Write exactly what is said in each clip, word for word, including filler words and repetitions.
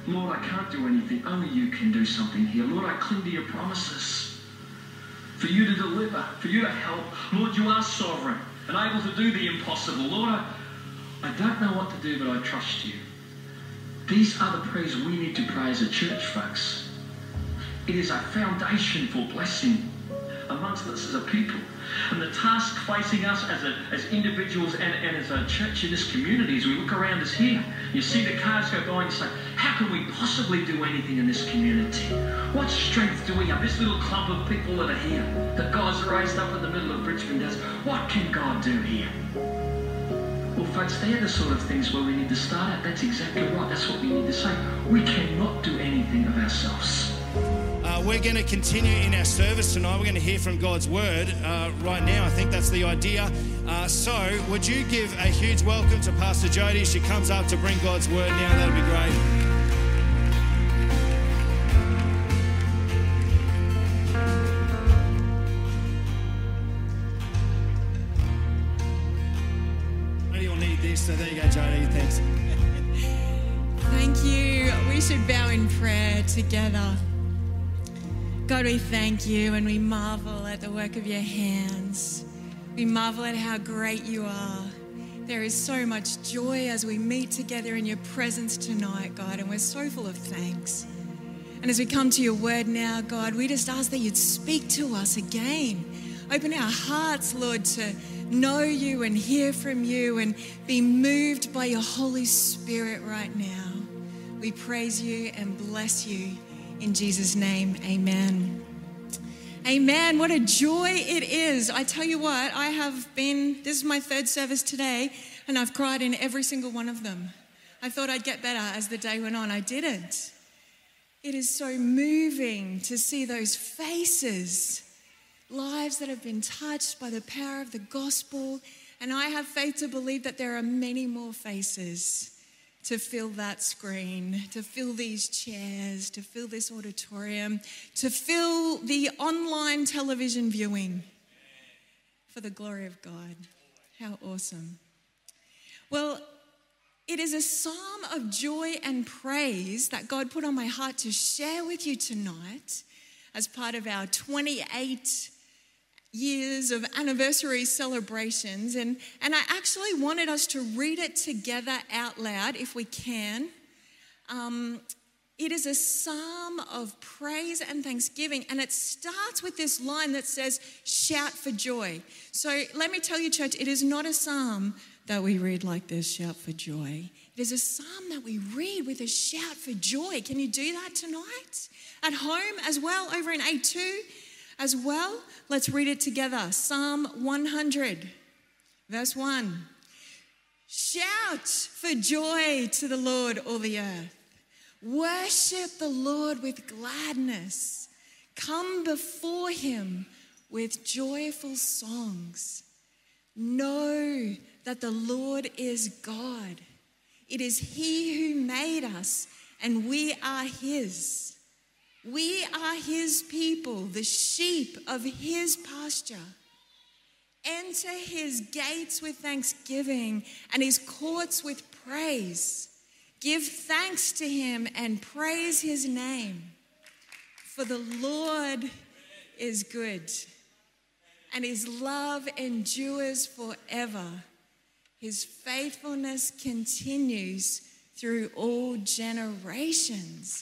Lord, I can't do anything. Only you can do something here. Lord, I cling to your promises. For you to deliver, for you to help. Lord, you are sovereign and able to do the impossible. Lord, I, I don't know what to do, but I trust you. These are the prayers we need to pray as a church, folks. It is a foundation for blessing amongst us as a people. And the task facing us as a, as individuals and, and as a church in this community, as we look around us here, you see the cars go by and you say, how can we possibly do anything in this community? What strength do we have? This little clump of people that are here, that God's raised up in the middle of Richmond does. What can God do here? Well, folks, they're the sort of things where we need to start at. That's exactly right. That's what we need to say. We cannot do anything of ourselves. Uh, we're going to continue in our service tonight. We're going to hear from God's word uh, right now. I think that's the idea. Uh, so would you give a huge welcome to Pastor Jody? She comes up to bring God's word now. That'd be great. Maybe you'll need this. So there you go, Jody. Thanks. Thank you. We should bow in prayer together. God, we thank you and we marvel at the work of your hands. We marvel at how great you are. There is so much joy as we meet together in your presence tonight, God, and we're so full of thanks. And as we come to your word now, God, we just ask that you'd speak to us again. Open our hearts, Lord, to know you and hear from you and be moved by your Holy Spirit right now. We praise you and bless you. In Jesus' name, amen. Amen. What a joy it is. I tell you what, I have been, this is my third service today, and I've cried in every single one of them. I thought I'd get better as the day went on. I didn't. It is so moving to see those faces, lives that have been touched by the power of the gospel, and I have faith to believe that there are many more faces to fill that screen, to fill these chairs, to fill this auditorium, to fill the online television viewing for the glory of God. How awesome. Well, it is a psalm of joy and praise that God put on my heart to share with you tonight as part of our twenty-eight years of anniversary celebrations, and, and I actually wanted us to read it together out loud if we can. Um, it is a psalm of praise and thanksgiving, and it starts with this line that says, shout for joy. So let me tell you, church, it is not a psalm that we read like this, shout for joy. It is a psalm that we read with a shout for joy. Can you do that tonight? At home as well, over in A two? As well, let's read it together. Psalm one hundred, verse one. Shout for joy to the Lord, all the earth. Worship the Lord with gladness. Come before him with joyful songs. Know that the Lord is God. It is he who made us, and we are his. We are his people, the sheep of his pasture. Enter his gates with thanksgiving and his courts with praise. Give thanks to him and praise his name. For the Lord is good, and his love endures forever. His faithfulness continues through all generations.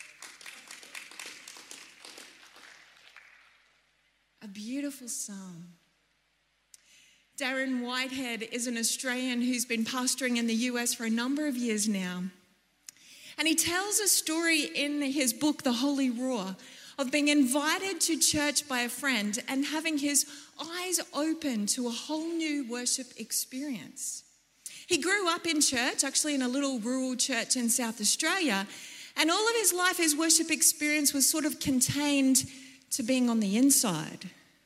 A beautiful psalm. Darren Whitehead is an Australian who's been pastoring in the U S for a number of years now. And he tells a story in his book, The Holy Roar, of being invited to church by a friend and having his eyes open to a whole new worship experience. He grew up in church, actually in a little rural church in South Australia, and all of his life, his worship experience was sort of contained to being on the inside.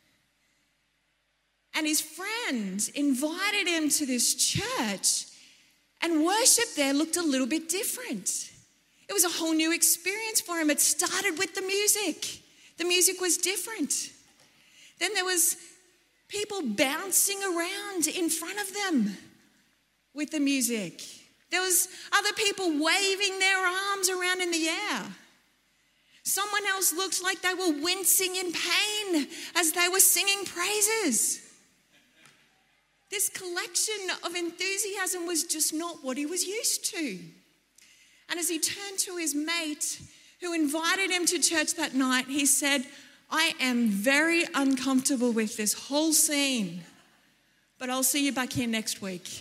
And his friend invited him to this church, and worship there looked a little bit different. It was a whole new experience for him. It started with the music. The music was different. Then there was people bouncing around in front of them with the music. There was other people waving their arms around in the air. Someone else looked like they were wincing in pain as they were singing praises. This collection of enthusiasm was just not what he was used to. And as he turned to his mate who invited him to church that night, he said, I am very uncomfortable with this whole scene, but I'll see you back here next week.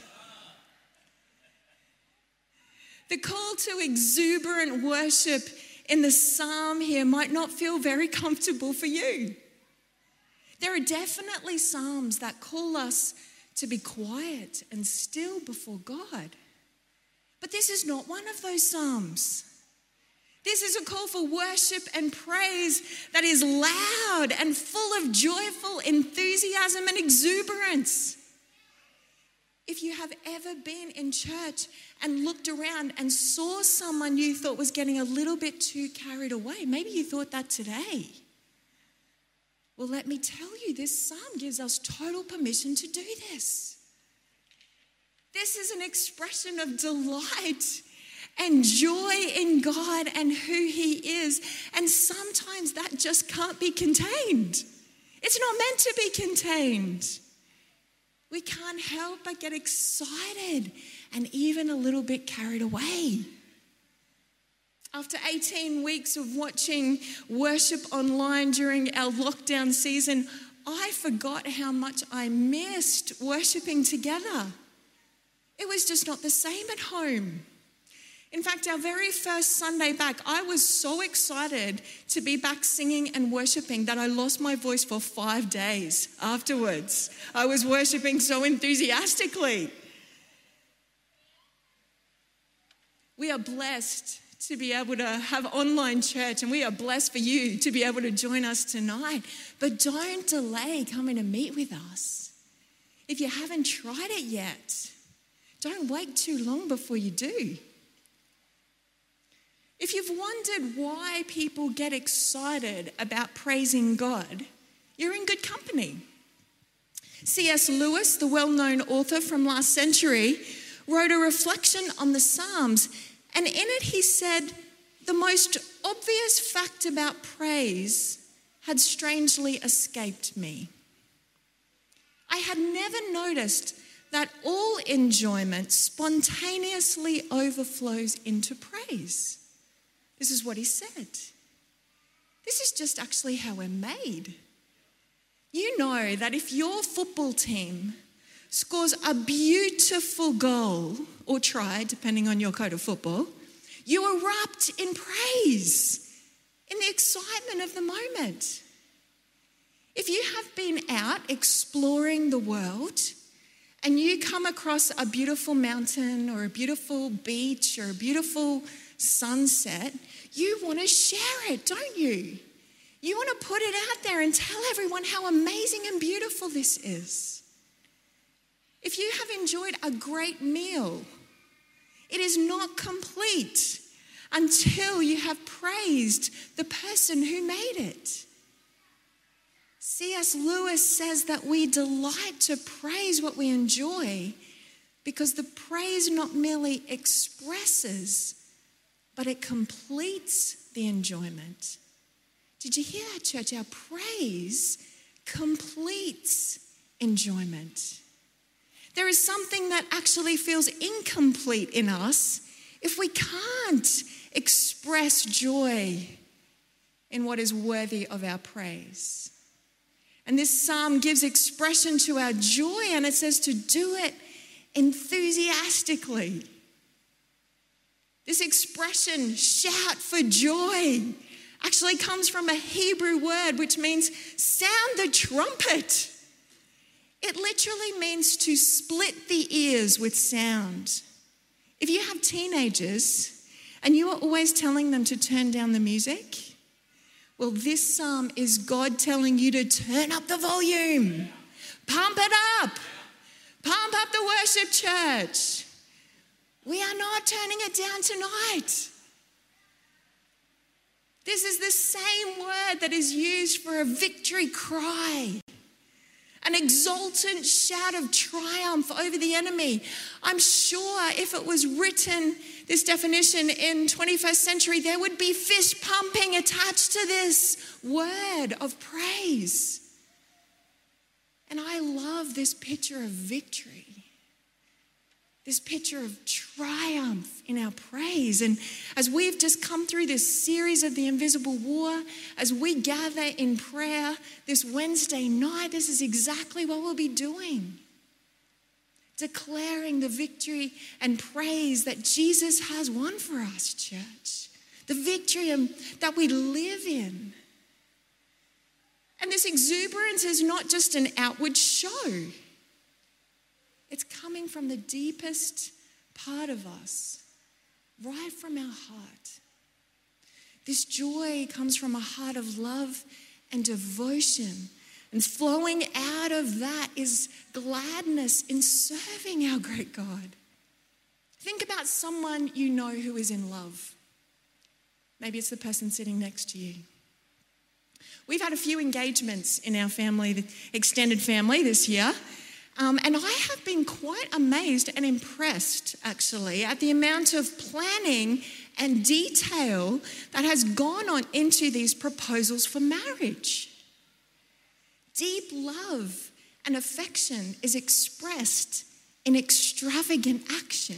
The call to exuberant worship in the psalm here might not feel very comfortable for you. There are definitely psalms that call us to be quiet and still before God. But this is not one of those psalms. This is a call for worship and praise that is loud and full of joyful enthusiasm and exuberance. If you have ever been in church and looked around and saw someone you thought was getting a little bit too carried away, maybe you thought that today. Well, let me tell you, this psalm gives us total permission to do this. This is an expression of delight and joy in God and who he is. And sometimes that just can't be contained. It's not meant to be contained. We can't help but get excited and even a little bit carried away. After eighteen weeks of watching worship online during our lockdown season, I forgot how much I missed worshiping together. It was just not the same at home. In fact, our very first Sunday back, I was so excited to be back singing and worshiping that I lost my voice for five days afterwards. I was worshiping so enthusiastically. We are blessed to be able to have online church, and we are blessed for you to be able to join us tonight. But don't delay coming to meet with us. If you haven't tried it yet, don't wait too long before you do. If you've wondered why people get excited about praising God, you're in good company. C S Lewis, the well-known author from last century, wrote a reflection on the Psalms, and in it he said, the most obvious fact about praise had strangely escaped me. I had never noticed that all enjoyment spontaneously overflows into praise. This is what he said. This is just actually how we're made. You know that if your football team scores a beautiful goal or try, depending on your code of football, you erupt in praise, in the excitement of the moment. If you have been out exploring the world and you come across a beautiful mountain or a beautiful beach or a beautiful sunset, you want to share it, don't you? You want to put it out there and tell everyone how amazing and beautiful this is. If you have enjoyed a great meal, it is not complete until you have praised the person who made it. C S Lewis says that we delight to praise what we enjoy because the praise not merely expresses, but it completes the enjoyment. Did you hear that, church? Our praise completes enjoyment. There is something that actually feels incomplete in us if we can't express joy in what is worthy of our praise. And this psalm gives expression to our joy, and it says to do it enthusiastically. This expression, shout for joy, actually comes from a Hebrew word which means sound the trumpet. It literally means to split the ears with sound. If you have teenagers and you are always telling them to turn down the music, well, this psalm is God telling you to turn up the volume, pump it up, pump up the worship, church. We are not turning it down tonight. This is the same word that is used for a victory cry. an exultant shout of triumph over the enemy. I'm sure if it was written, this definition in twenty-first century, there would be fist pumping attached to this word of praise. And I love this picture of victory, this picture of triumph in our praise. And as we've just come through this series of the invisible war, as we gather in prayer this Wednesday night, this is exactly what we'll be doing. Declaring the victory and praise that Jesus has won for us, church. The victory that we live in. And this exuberance is not just an outward show. It's coming from the deepest part of us, right from our heart. This joy comes from a heart of love and devotion. And flowing out of that is gladness in serving our great God. Think about someone you know who is in love. Maybe it's the person sitting next to you. We've had a few engagements in our family, the extended family this year. Um, and I have been quite amazed and impressed, actually, at the amount of planning and detail that has gone on into these proposals for marriage. Deep love and affection is expressed in extravagant action.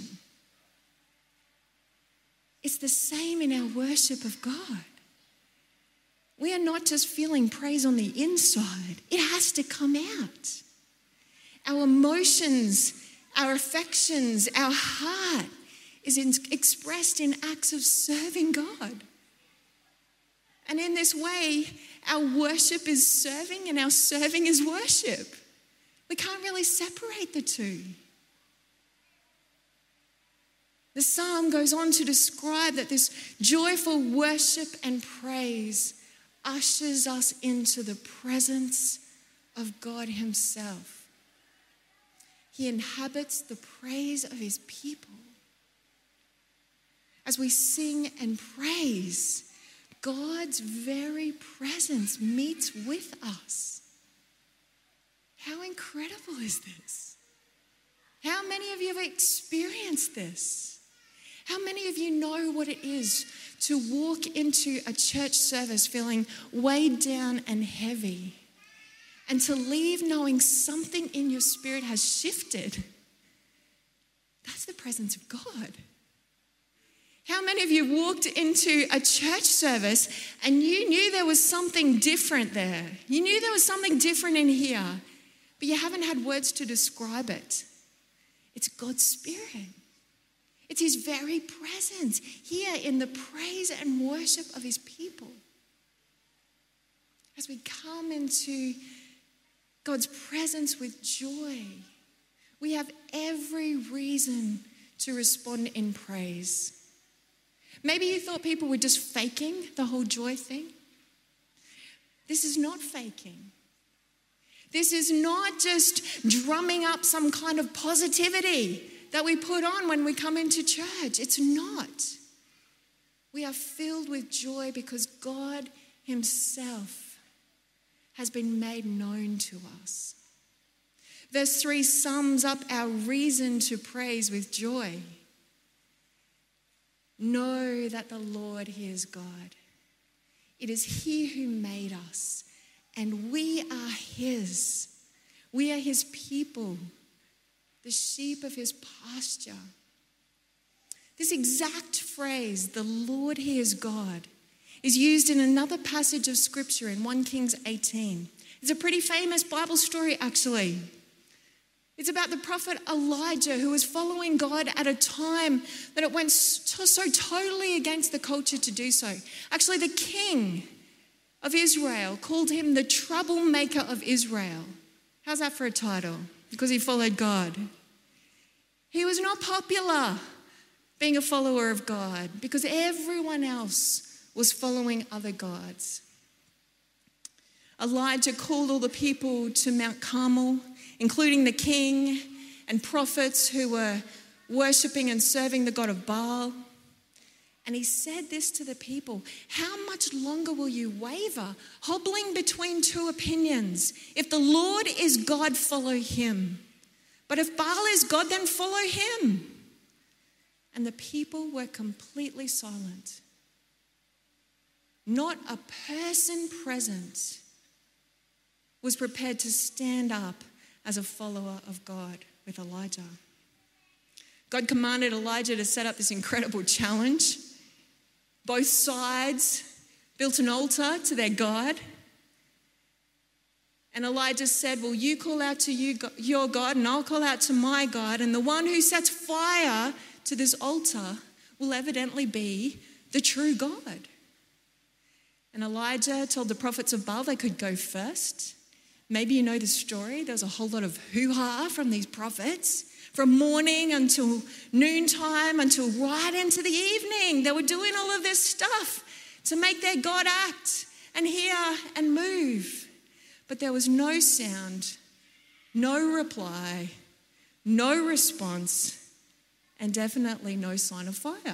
It's the same in our worship of God. We are not just feeling praise on the inside. It has to come out. Our emotions, our affections, our heart is in, expressed in acts of serving God. And in this way, our worship is serving and our serving is worship. We can't really separate the two. The psalm goes on to describe that this joyful worship and praise ushers us into the presence of God Himself. He inhabits the praise of His people. As we sing and praise, God's very presence meets with us. How incredible is this? How many of you have experienced this? How many of you know what it is to walk into a church service feeling weighed down and heavy, and to leave knowing something in your spirit has shifted? That's the presence of God. How many of you walked into a church service and you knew there was something different there? You knew there was something different in here, but you haven't had words to describe it. It's God's Spirit. It's His very presence here in the praise and worship of His people. As we come into God's presence with joy, we have every reason to respond in praise. Maybe you thought people were just faking the whole joy thing. This is not faking. This is not just drumming up some kind of positivity that we put on when we come into church. It's not. We are filled with joy because God Himself has been made known to us. Verse three sums up our reason to praise with joy. Know that the Lord, He is God. It is He who made us, and we are His. We are His people, the sheep of His pasture. This exact phrase, the Lord, He is God, is used in another passage of Scripture in First Kings eighteen. It's a pretty famous Bible story, actually. It's about the prophet Elijah, who was following God at a time that it went so, so totally against the culture to do so. Actually, the king of Israel called him the troublemaker of Israel. How's that for a title? Because he followed God. He was not popular being a follower of God because everyone else was following other gods. Elijah called all the people to Mount Carmel, including the king and prophets who were worshipping and serving the god of Baal. And he said this to the people, how much longer will you waver, hobbling between two opinions? If the Lord is God, follow him. But if Baal is God, then follow him. And the people were completely silent. Not a person present was prepared to stand up as a follower of God with Elijah. God commanded Elijah to set up this incredible challenge. Both sides built an altar to their God. And Elijah said, well, you call out to you, your God, and I'll call out to my God. And the one who sets fire to this altar will evidently be the true God. And Elijah told the prophets of Baal they could go first. Maybe you know the story. There was a whole lot of hoo-ha from these prophets. From morning until noontime, until right into the evening. They were doing all of this stuff to make their God act and hear and move. But there was no sound, no reply, no response, and definitely no sign of fire.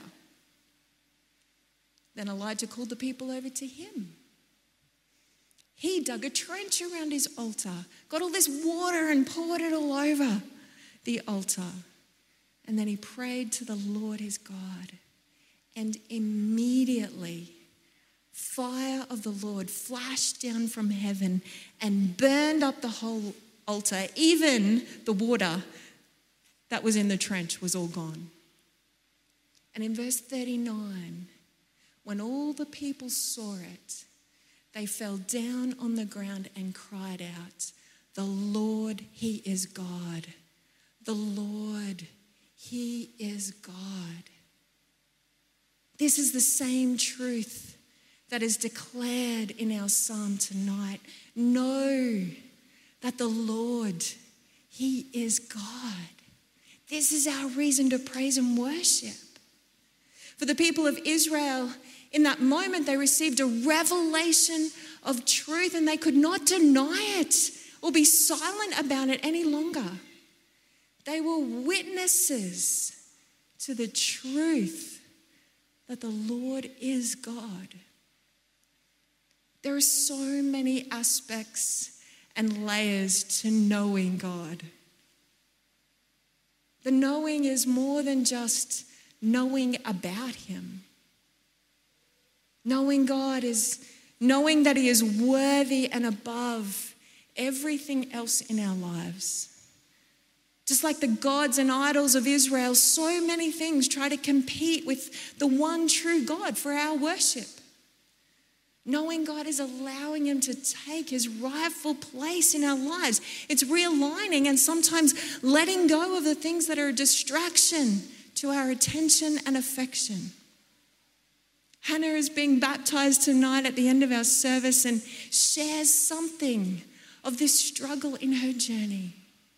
Then Elijah called the people over to him. He dug a trench around his altar, got all this water and poured it all over the altar. And then he prayed to the Lord his God. And immediately, fire of the Lord flashed down from heaven and burned up the whole altar. Even the water that was in the trench was all gone. And in verse thirty-nine, when all the people saw it, they fell down on the ground and cried out, "The Lord, he is God. The Lord, he is God." This is the same truth that is declared in our psalm tonight. Know that the Lord, he is God. This is our reason to praise and worship. For the people of Israel, in that moment, they received a revelation of truth and they could not deny it or be silent about it any longer. They were witnesses to the truth that the Lord is God. There are so many aspects and layers to knowing God. The knowing is more than just knowing about him. Knowing God is knowing that he is worthy and above everything else in our lives. Just like the gods and idols of Israel, so many things try to compete with the one true God for our worship. Knowing God is allowing him to take his rightful place in our lives. It's realigning and sometimes letting go of the things that are a distraction to our attention and affection. Hannah is being baptized tonight at the end of our service and shares something of this struggle in her journey.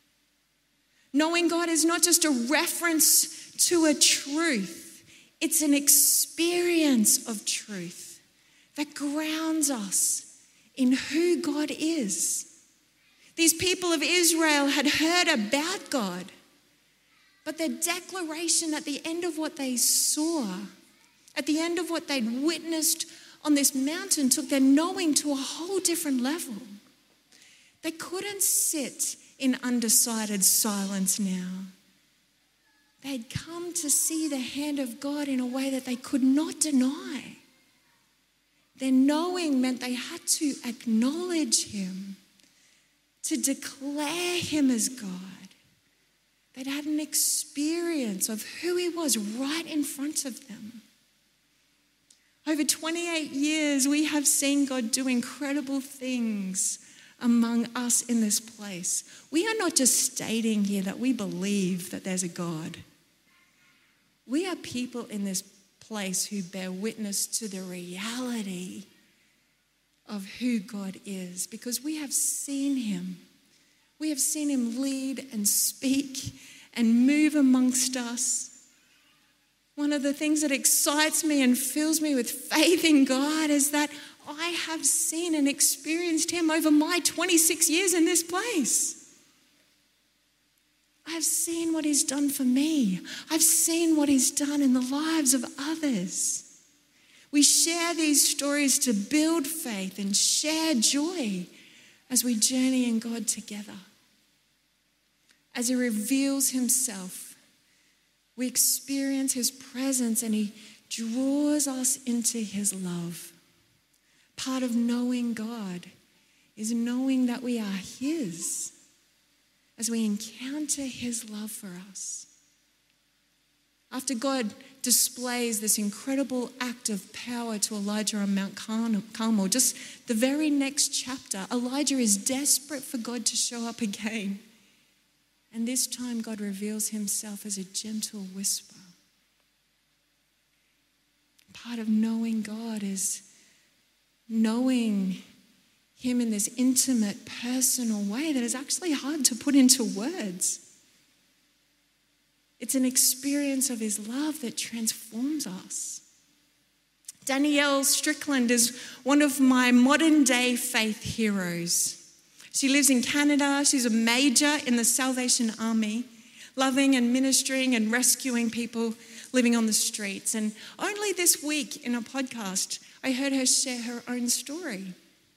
Knowing God is not just a reference to a truth. It's an experience of truth that grounds us in who God is. These people of Israel had heard about God, but their declaration at the end of what they saw, at the end of what they'd witnessed on this mountain, took their knowing to a whole different level. They couldn't sit in undecided silence now. They'd come to see the hand of God in a way that they could not deny. Their knowing meant they had to acknowledge him, to declare him as God. They'd had an experience of who he was right in front of them. Over twenty-eight years, we have seen God do incredible things among us in this place. We are not just stating here that we believe that there's a God. We are people in this place who bear witness to the reality of who God is because we have seen him. We have seen him lead and speak and move amongst us. One of the things that excites me and fills me with faith in God is that I have seen and experienced him over my twenty-six years in this place. I've seen what he's done for me. I've seen what he's done in the lives of others. We share these stories to build faith and share joy as we journey in God together. As he reveals himself, we experience his presence and he draws us into his love. Part of knowing God is knowing that we are his as we encounter his love for us. After God displays this incredible act of power to Elijah on Mount Carmel, just the very next chapter, Elijah is desperate for God to show up again. And this time God reveals himself as a gentle whisper. Part of knowing God is knowing him in this intimate, personal way that is actually hard to put into words. It's an experience of his love that transforms us. Danielle Strickland is one of my modern day faith heroes. She lives in Canada. She's a major in the Salvation Army, loving and ministering and rescuing people living on the streets. And only this week in a podcast, I heard her share her own story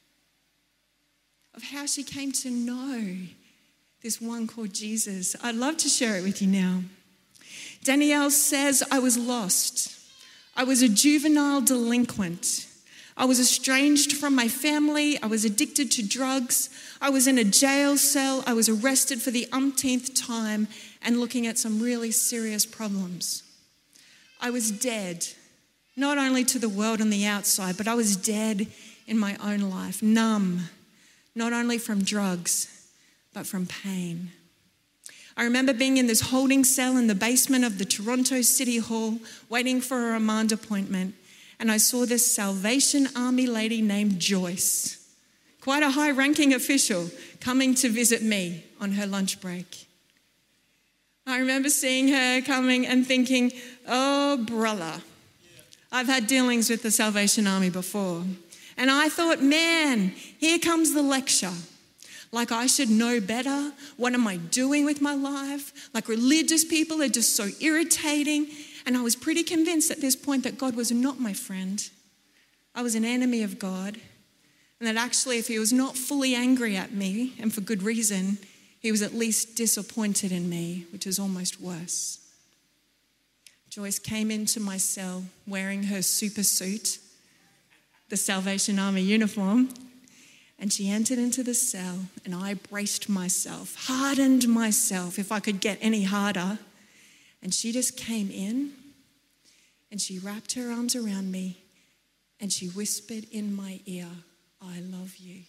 of how she came to know this one called Jesus. I'd love to share it with you now. Danielle says, I was lost. I was a juvenile delinquent. I was estranged from my family. I was addicted to drugs. I was in a jail cell. I was arrested for the umpteenth time and looking at some really serious problems. I was dead, not only to the world on the outside, but I was dead in my own life, numb, not only from drugs, but from pain. I remember being in this holding cell in the basement of the Toronto City Hall, waiting for a remand appointment, and I saw this Salvation Army lady named Joyce, quite a high-ranking official, coming to visit me on her lunch break. I remember seeing her coming and thinking, oh, brother, I've had dealings with the Salvation Army before. And I thought, man, here comes the lecture. Like I should know better. What am I doing with my life? Like religious people are just so irritating. And I was pretty convinced at this point that God was not my friend. I was an enemy of God. And that actually, if he was not fully angry at me, and for good reason, he was at least disappointed in me, which is almost worse. Joyce came into my cell wearing her super suit, the Salvation Army uniform, and she entered into the cell, and I braced myself, hardened myself if I could get any harder. And she just came in, and she wrapped her arms around me, and she whispered in my ear, I love you.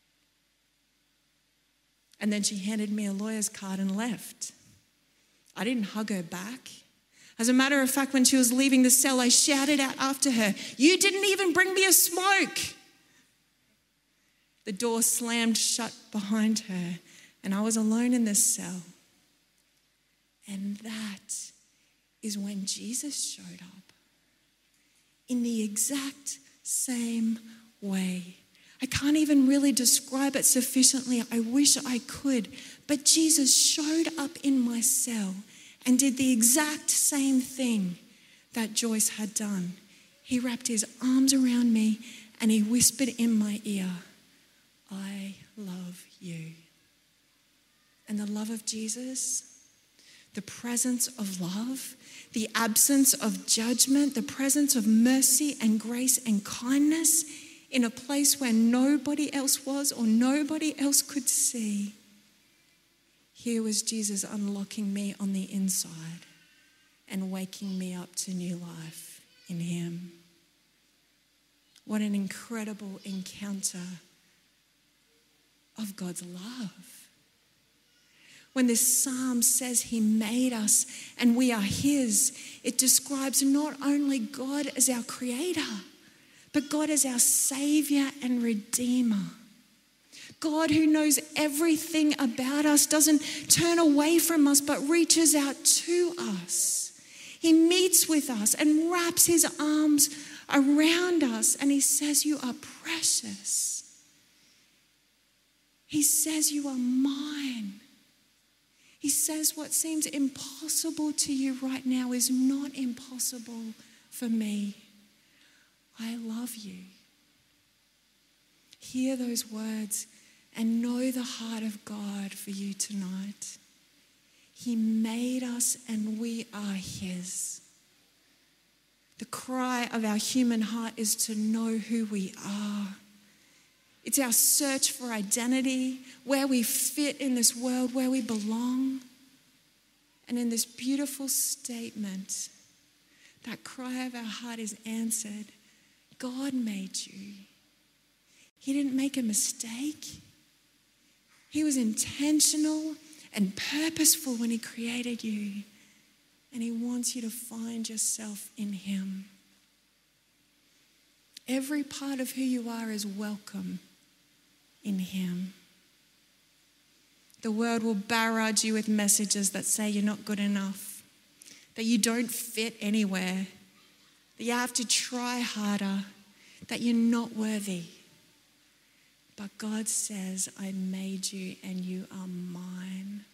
And then she handed me a lawyer's card and left. I didn't hug her back. As a matter of fact, when she was leaving the cell, I shouted out after her, you didn't even bring me a smoke. The door slammed shut behind her, and I was alone in this cell. And that is when Jesus showed up in the exact same way. I can't even really describe it sufficiently. I wish I could. But Jesus showed up in my cell and did the exact same thing that Joyce had done. He wrapped his arms around me and he whispered in my ear, I love you. And the love of Jesus, the presence of love, the absence of judgment, the presence of mercy and grace and kindness in a place where nobody else was or nobody else could see. Here was Jesus unlocking me on the inside and waking me up to new life in him. What an incredible encounter of God's love. When this psalm says he made us and we are his, it describes not only God as our creator, but God as our savior and redeemer. God who knows everything about us, doesn't turn away from us, but reaches out to us. He meets with us and wraps his arms around us and he says, you are precious. He says, you are mine. He says, what seems impossible to you right now is not impossible for me. I love you. Hear those words and know the heart of God for you tonight. He made us and we are his. The cry of our human heart is to know who we are. It's our search for identity, where we fit in this world, where we belong. And in this beautiful statement, that cry of our heart is answered. God made you. He didn't make a mistake. He was intentional and purposeful when he created you. And he wants you to find yourself in him. Every part of who you are is welcome in him. The world will barrage you with messages that say you're not good enough, that you don't fit anywhere, that you have to try harder, that you're not worthy. But God says, I made you and you are mine.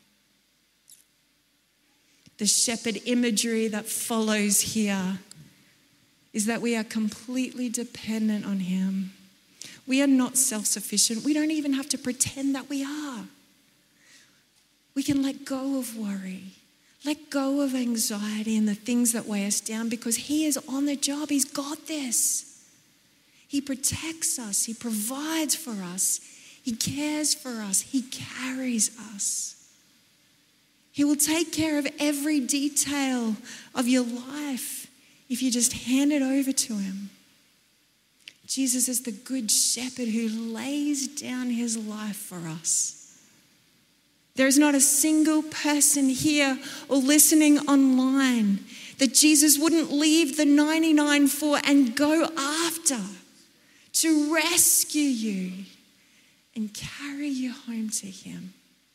The shepherd imagery that follows here is that we are completely dependent on him. We are not self-sufficient. We don't even have to pretend that we are. We can let go of worry, let go of anxiety and the things that weigh us down because he is on the job. He's got this. He protects us. He provides for us. He cares for us. He carries us. He will take care of every detail of your life if you just hand it over to him. Jesus is the good shepherd who lays down his life for us. There is not a single person here or listening online that Jesus wouldn't leave the ninety-nine for and go after to rescue you and carry you home to him.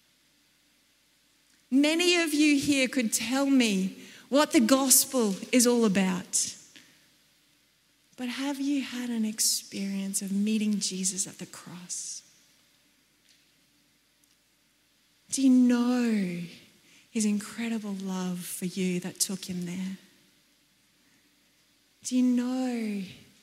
Many of you here could tell me what the gospel is all about. But have you had an experience of meeting Jesus at the cross? Do you know his incredible love for you that took him there? Do you know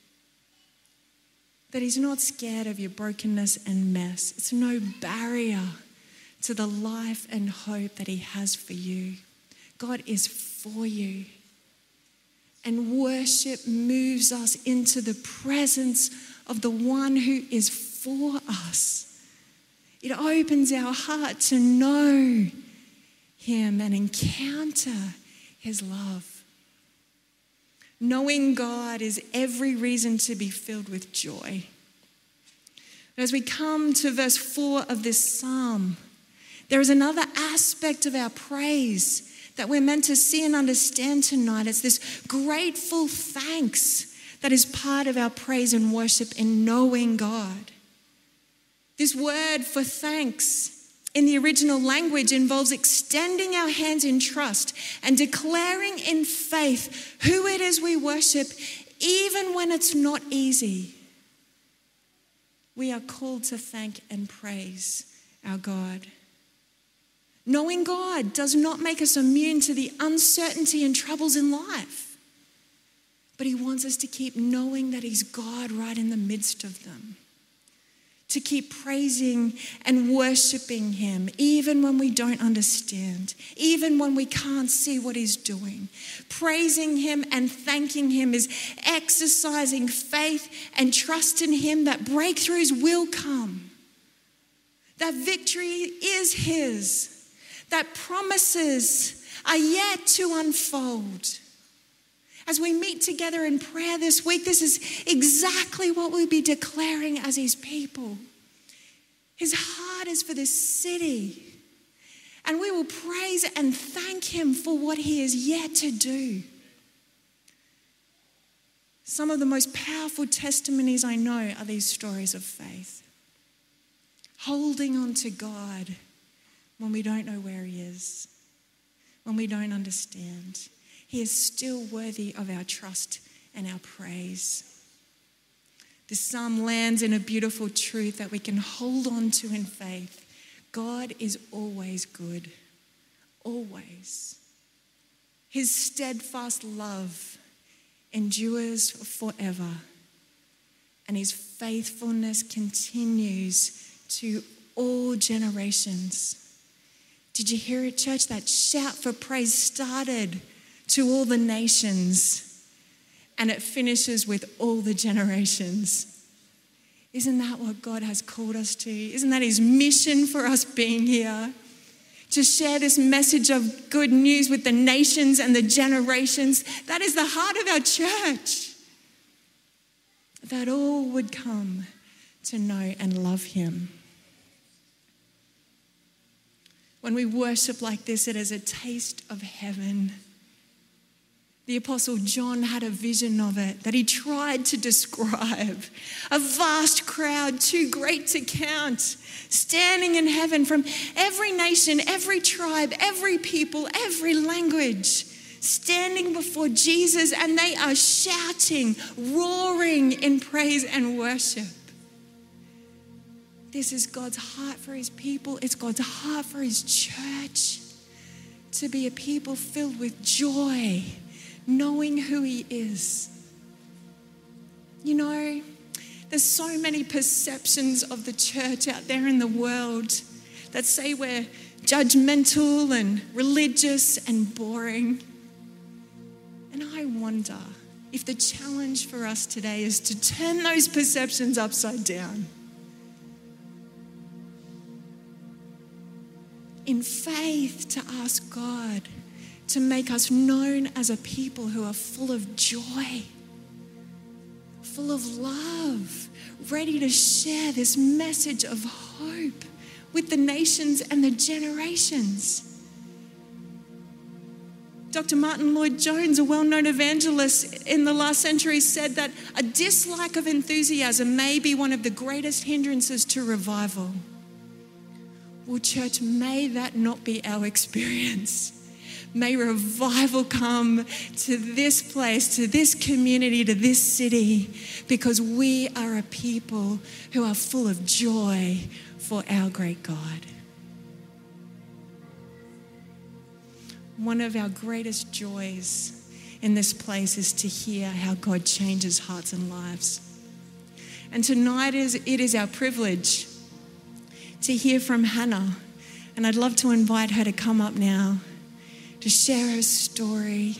that he's not scared of your brokenness and mess? It's no barrier to the life and hope that he has for you. God is for you. And worship moves us into the presence of the one who is for us. It opens our heart to know him and encounter his love. Knowing God is every reason to be filled with joy. As we come to verse four of this psalm, there is another aspect of our praise that we're meant to see and understand tonight. It's this grateful thanks that is part of our praise and worship in knowing God. This word for thanks in the original language involves extending our hands in trust and declaring in faith who it is we worship, even when it's not easy. We are called to thank and praise our God. Knowing God does not make us immune to the uncertainty and troubles in life, but he wants us to keep knowing that he's God right in the midst of them. To keep praising and worshiping him, even when we don't understand, even when we can't see what he's doing. Praising him and thanking him is exercising faith and trust in him that breakthroughs will come, that victory is his, that promises are yet to unfold. As we meet together in prayer this week, this is exactly what we'll be declaring as his people. His heart is for this city. And we will praise and thank him for what he is yet to do. Some of the most powerful testimonies I know are these stories of faith. Holding on to God when we don't know where he is, when we don't understand. He is still worthy of our trust and our praise. This psalm lands in a beautiful truth that we can hold on to in faith. God is always good, always. His steadfast love endures forever. and his faithfulness continues to all generations. Did you hear it, church? That shout for praise started to all the nations, and it finishes with all the generations. Isn't that what God has called us to? Isn't that his mission for us being here? To share this message of good news with the nations and the generations. That is the heart of our church. That all would come to know and love him. When we worship like this, it is a taste of heaven. The Apostle John had a vision of it that he tried to describe. A vast crowd, too great to count, standing in heaven from every nation, every tribe, every people, every language, standing before Jesus, and they are shouting, roaring in praise and worship. This is God's heart for his people. It's God's heart for his church to be a people filled with joy, knowing who he is. You know, there's so many perceptions of the church out there in the world that say we're judgmental and religious and boring. And I wonder if the challenge for us today is to turn those perceptions upside down. In faith, to ask God to make us known as a people who are full of joy, full of love, ready to share this message of hope with the nations and the generations. Doctor Martin Lloyd-Jones, a well-known evangelist in the last century, said that a dislike of enthusiasm may be one of the greatest hindrances to revival. Well, church, may that not be our experience. May revival come to this place, to this community, to this city, because we are a people who are full of joy for our great God. One of our greatest joys in this place is to hear how God changes hearts and lives. And tonight is it is our privilege to hear from Hannah. And I'd love to invite her to come up now to share her story.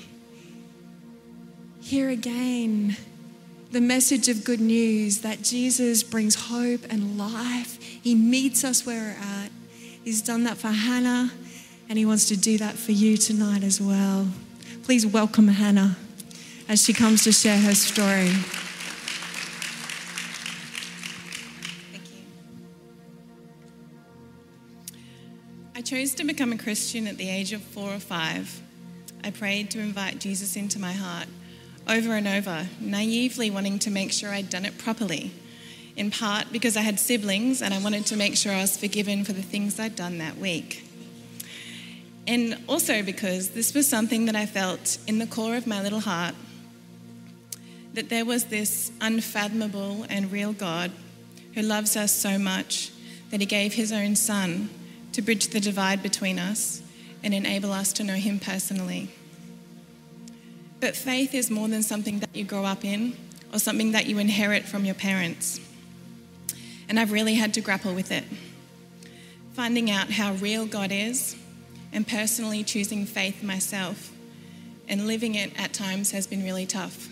Hear again the message of good news that Jesus brings hope and life. He meets us where we're at. He's done that for Hannah, and he wants to do that for you tonight as well. Please welcome Hannah as she comes to share her story. I chose to become a Christian at the age of four or five. I prayed to invite Jesus into my heart over and over, naively wanting to make sure I'd done it properly, in part because I had siblings and I wanted to make sure I was forgiven for the things I'd done that week. And also because this was something that I felt in the core of my little heart, that there was this unfathomable and real God who loves us so much that he gave his own son to bridge the divide between us and enable us to know him personally. But faith is more than something that you grow up in or something that you inherit from your parents. And I've really had to grapple with it. Finding out how real God is and personally choosing faith myself and living it at times has been really tough.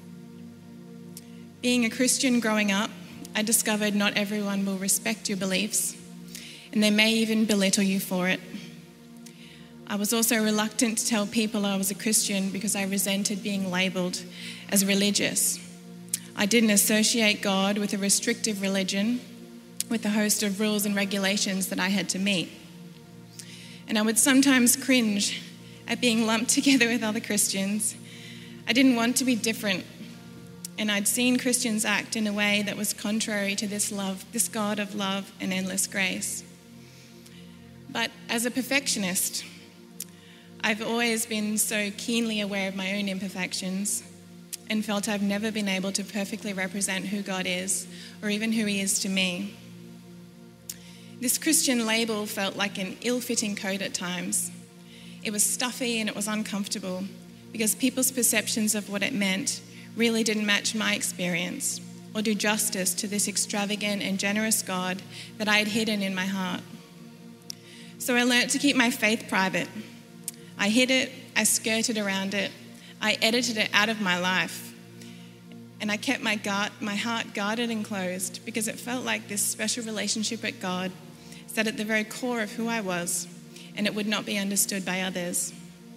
Being a Christian growing up, I discovered not everyone will respect your beliefs, and they may even belittle you for it. I was also reluctant to tell people I was a Christian because I resented being labelled as religious. I didn't associate God with a restrictive religion, with a host of rules and regulations that I had to meet. And I would sometimes cringe at being lumped together with other Christians. I didn't want to be different, and I'd seen Christians act in a way that was contrary to this love, this God of love and endless grace. But as a perfectionist, I've always been so keenly aware of my own imperfections and felt I've never been able to perfectly represent who God is or even who he is to me. This Christian label felt like an ill-fitting coat at times. It was stuffy and it was uncomfortable because people's perceptions of what it meant really didn't match my experience or do justice to this extravagant and generous God that I had hidden in my heart. So I learnt to keep my faith private. I hid it, I skirted around it, I edited it out of my life. And I kept my, guard, my heart guarded and closed because it felt like this special relationship with God sat at the very core of who I was, and it would not be understood by others.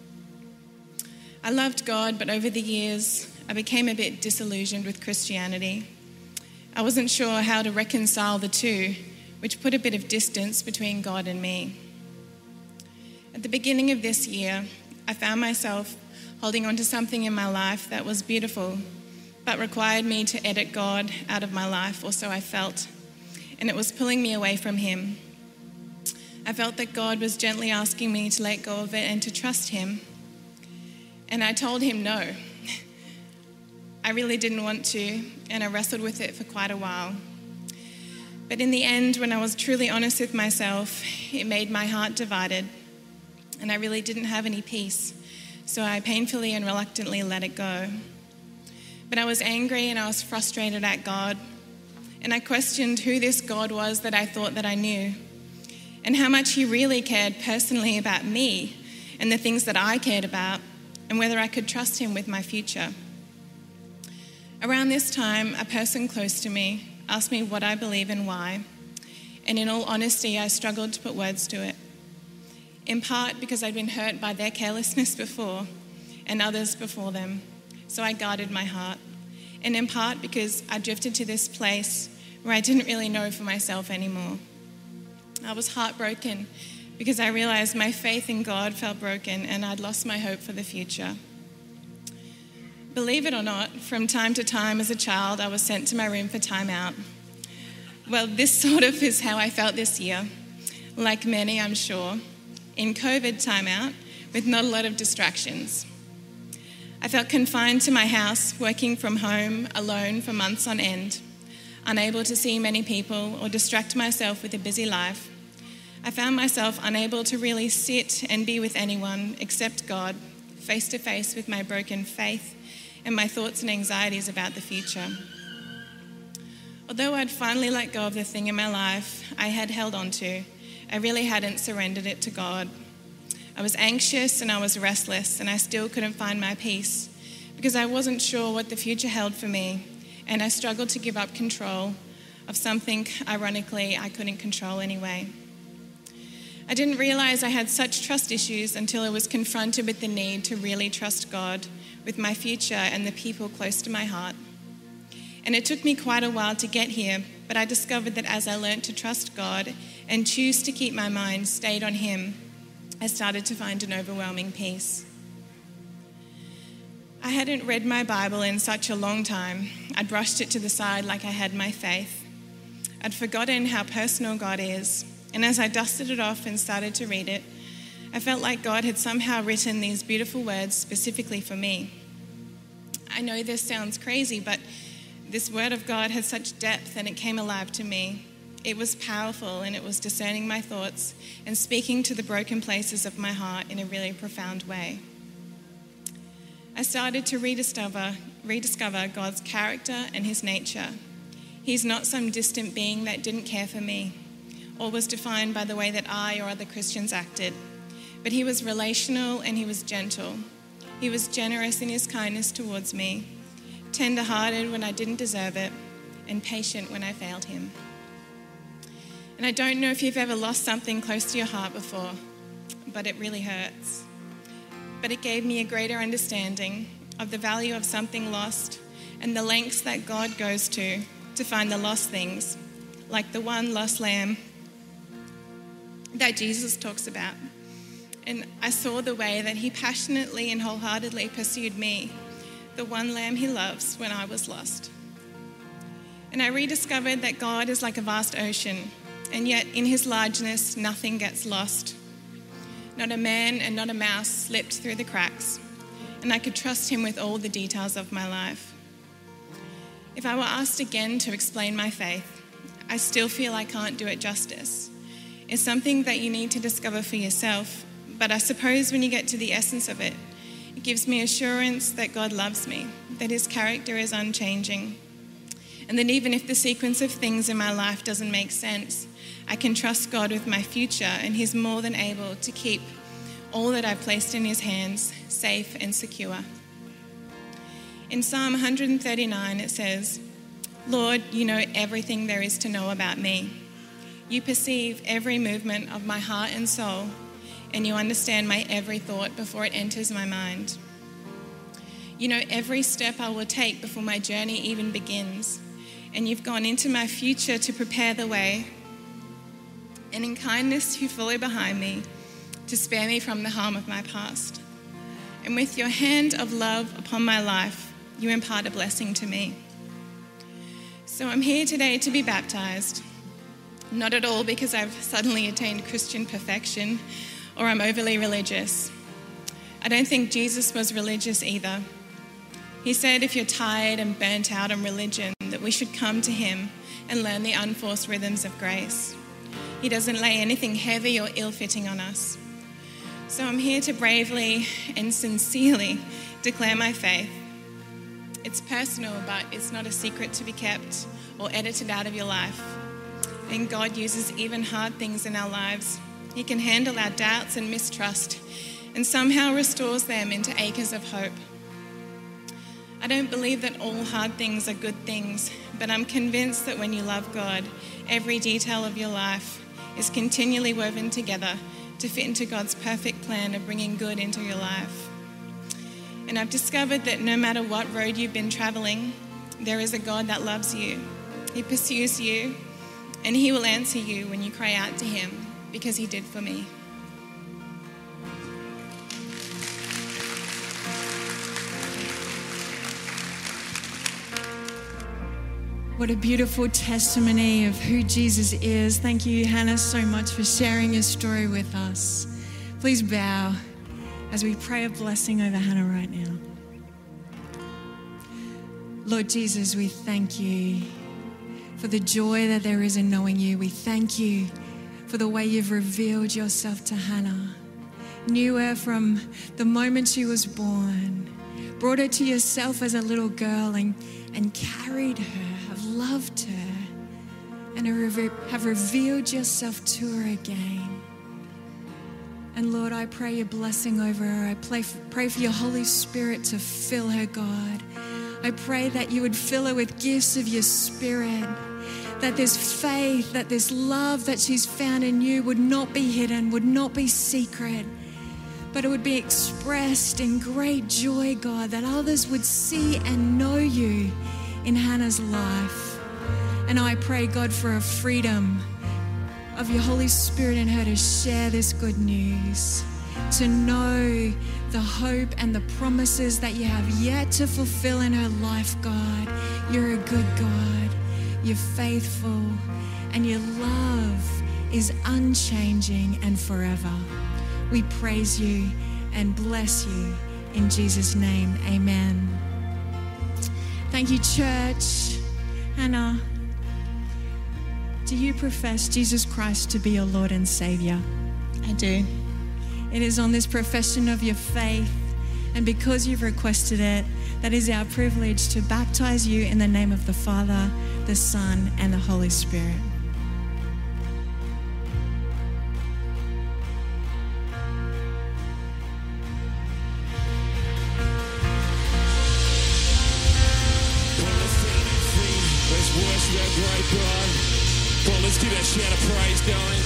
I loved God, but over the years, I became a bit disillusioned with Christianity. I wasn't sure how to reconcile the two, which put a bit of distance between God and me. At the beginning of this year, I found myself holding on to something in my life that was beautiful, but required me to edit God out of my life, or so I felt, and it was pulling me away from Him. I felt that God was gently asking me to let go of it and to trust Him, and I told Him no. I really didn't want to, and I wrestled with it for quite a while. But in the end, when I was truly honest with myself, it made my heart divided, and I really didn't have any peace, so I painfully and reluctantly let it go. But I was angry and I was frustrated at God, and I questioned who this God was that I thought that I knew, and how much He really cared personally about me and the things that I cared about, and whether I could trust Him with my future. Around this time, a person close to me asked me what I believe and why, and in all honesty, I struggled to put words to it, in part because I'd been hurt by their carelessness before and others before them, so I guarded my heart, and in part because I drifted to this place where I didn't really know for myself anymore. I was heartbroken because I realized my faith in God felt broken and I'd lost my hope for the future. Believe it or not, from time to time as a child, I was sent to my room for time out. Well, this sort of is how I felt this year, like many, I'm sure, in COVID timeout with not a lot of distractions. I felt confined to my house, working from home, alone for months on end, unable to see many people or distract myself with a busy life. I found myself unable to really sit and be with anyone except God, face to face with my broken faith and my thoughts and anxieties about the future. Although I'd finally let go of the thing in my life I had held on to, I really hadn't surrendered it to God. I was anxious and I was restless, and I still couldn't find my peace because I wasn't sure what the future held for me, and I struggled to give up control of something, ironically, I couldn't control anyway. I didn't realize I had such trust issues until I was confronted with the need to really trust God with my future and the people close to my heart. And it took me quite a while to get here, but I discovered that as I learned to trust God and choose to keep my mind stayed on Him, I started to find an overwhelming peace. I hadn't read my Bible in such a long time. I'd brushed it to the side like I had my faith. I'd forgotten how personal God is, and as I dusted it off and started to read it, I felt like God had somehow written these beautiful words specifically for me. I know this sounds crazy, but this word of God had such depth and it came alive to me. It was powerful and it was discerning my thoughts and speaking to the broken places of my heart in a really profound way. I started to rediscover, rediscover God's character and His nature. He's not some distant being that didn't care for me or was defined by the way that I or other Christians acted, but He was relational and He was gentle. He was generous in His kindness towards me, tender-hearted when I didn't deserve it, and patient when I failed Him. And I don't know if you've ever lost something close to your heart before, but it really hurts. But it gave me a greater understanding of the value of something lost and the lengths that God goes to to find the lost things, like the one lost lamb that Jesus talks about. And I saw the way that He passionately and wholeheartedly pursued me, the one lamb He loves, when I was lost. And I rediscovered that God is like a vast ocean, and yet in His largeness, nothing gets lost. Not a man and not a mouse slipped through the cracks, and I could trust Him with all the details of my life. If I were asked again to explain my faith, I still feel I can't do it justice. It's something that you need to discover for yourself, but I suppose when you get to the essence of it, it gives me assurance that God loves me, that His character is unchanging, and that even if the sequence of things in my life doesn't make sense, I can trust God with my future, and He's more than able to keep all that I've placed in His hands safe and secure. In Psalm one thirty-nine it says, "Lord, you know everything there is to know about me. You perceive every movement of my heart and soul, and you understand my every thought before it enters my mind. You know every step I will take before my journey even begins, and you've gone into my future to prepare the way. And in kindness you follow behind me to spare me from the harm of my past. And with your hand of love upon my life, you impart a blessing to me." So I'm here today to be baptized, not at all because I've suddenly attained Christian perfection or I'm overly religious. I don't think Jesus was religious either. He said if you're tired and burnt out on religion, that we should come to Him and learn the unforced rhythms of grace. He doesn't lay anything heavy or ill-fitting on us. So I'm here to bravely and sincerely declare my faith. It's personal, but it's not a secret to be kept or edited out of your life. And God uses even hard things in our lives. He can handle our doubts and mistrust and somehow restores them into acres of hope. I don't believe that all hard things are good things, but I'm convinced that when you love God, every detail of your life is continually woven together to fit into God's perfect plan of bringing good into your life. And I've discovered that no matter what road you've been traveling, there is a God that loves you. He pursues you, and He will answer you when you cry out to Him, because He did for me. What a beautiful testimony of who Jesus is. Thank you, Hannah, so much for sharing your story with us. Please bow as we pray a blessing over Hannah right now. Lord Jesus, we thank you for the joy that there is in knowing you. We thank you for the way you've revealed yourself to Hannah. Knew her from the moment she was born, brought her to yourself as a little girl and, and carried her, have loved her, and have revealed yourself to her again. And Lord, I pray your blessing over her. I pray for, pray for your Holy Spirit to fill her, God. I pray that you would fill her with gifts of your Spirit, that this faith, that this love that she's found in you would not be hidden, would not be secret, but it would be expressed in great joy, God, that others would see and know you in Hannah's life. And I pray, God, for a freedom of your Holy Spirit in her to share this good news, to know the hope and the promises that you have yet to fulfill in her life, God. You're a good God. You're faithful, and your love is unchanging and forever. We praise you and bless you in Jesus' name. Amen. Thank you, church. Hannah, do you profess Jesus Christ to be your Lord and Savior? I do. It is on this profession of your faith, and because you've requested it, that is our privilege to baptize you in the name of the Father, the Son, and the Holy Spirit. Let's worship our great God. Come on, let's give that shout of praise going.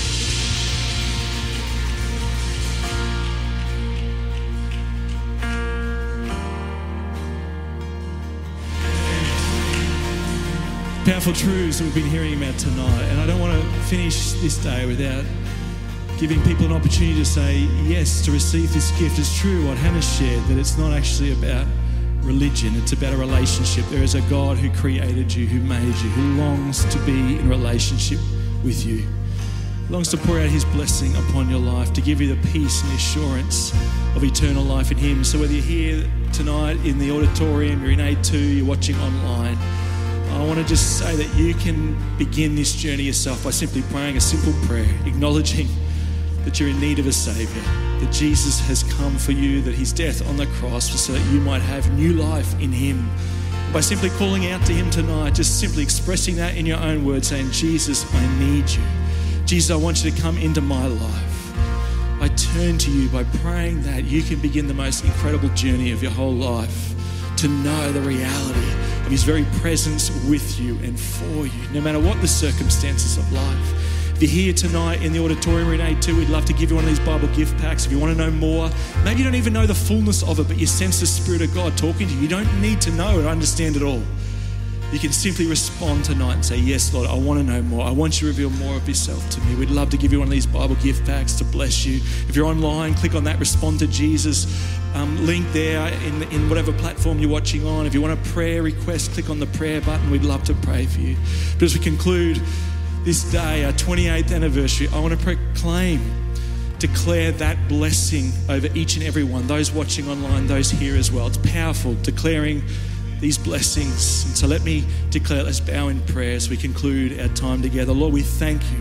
Powerful truths that we've been hearing about tonight, and I don't want to finish this day without giving people an opportunity to say yes, to receive this gift. It's true what Hannah shared, that it's not actually about religion, it's about a relationship. There is a God who created you, who made you, who longs to be in relationship with you, longs to pour out his blessing upon your life, to give you the peace and the assurance of eternal life in him. So whether you're here tonight in the auditorium, you're in A two, you're watching online, I want to just say that you can begin this journey yourself by simply praying a simple prayer, acknowledging that you're in need of a Saviour, that Jesus has come for you, that his death on the cross was so that you might have new life in him. by simply calling out to him tonight, just simply expressing that in your own words, saying, Jesus, I need you. Jesus, I want you to come into my life. I turn to you by praying that you can begin the most incredible journey of your whole life, to know the reality of his very presence with you and for you, no matter what the circumstances of life. If you're here tonight in the auditorium in A two, we'd love to give you one of these Bible gift packs. If you want to know more, maybe you don't even know the fullness of it, but you sense the Spirit of God talking to you. You don't need to know or understand it all. You can simply respond tonight and say, yes, Lord, I want to know more. I want you to reveal more of yourself to me. We'd love to give you one of these Bible gift packs to bless you. If you're online, click on that Respond to Jesus um, link there in, in whatever platform you're watching on. If you want a prayer request, click on the prayer button. We'd love to pray for you. But as we conclude this day, our twenty-eighth anniversary, I want to proclaim, declare that blessing over each and every one, those watching online, those here as well. It's powerful, declaring these blessings. And so let me declare, let's bow in prayer as we conclude our time together. Lord, we thank you.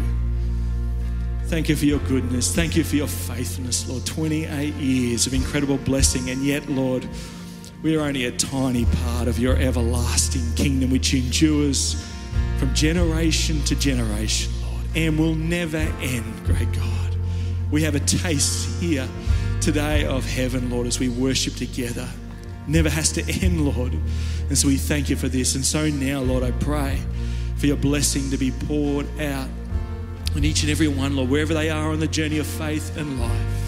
Thank you for your goodness. Thank you for your faithfulness, Lord. twenty-eight years of incredible blessing. And yet, Lord, we are only a tiny part of your everlasting kingdom, which endures from generation to generation, Lord, and will never end, great God. We have a taste here today of heaven, Lord, as we worship together. Never has to end, Lord. And so we thank you for this. And so now, Lord, I pray for your blessing to be poured out on each and every one, Lord, wherever they are on the journey of faith and life.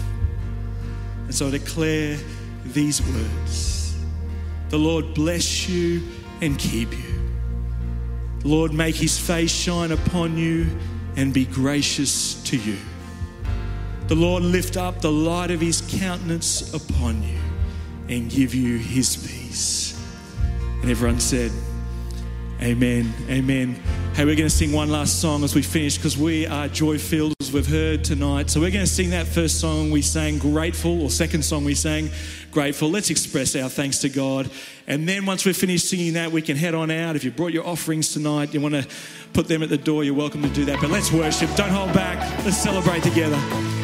And so I declare these words. The Lord bless you and keep you. The Lord make his face shine upon you and be gracious to you. The Lord lift up the light of his countenance upon you and give you his peace. And everyone said, amen, amen. Hey, we're going to sing one last song as we finish, because we are joy-filled, as we've heard tonight. So we're going to sing that first song we sang, Grateful, or second song we sang, Grateful. Let's express our thanks to God. And then once we've finished singing that, we can head on out. If you brought your offerings tonight, you want to put them at the door, you're welcome to do that. But let's worship. Don't hold back. Let's celebrate together.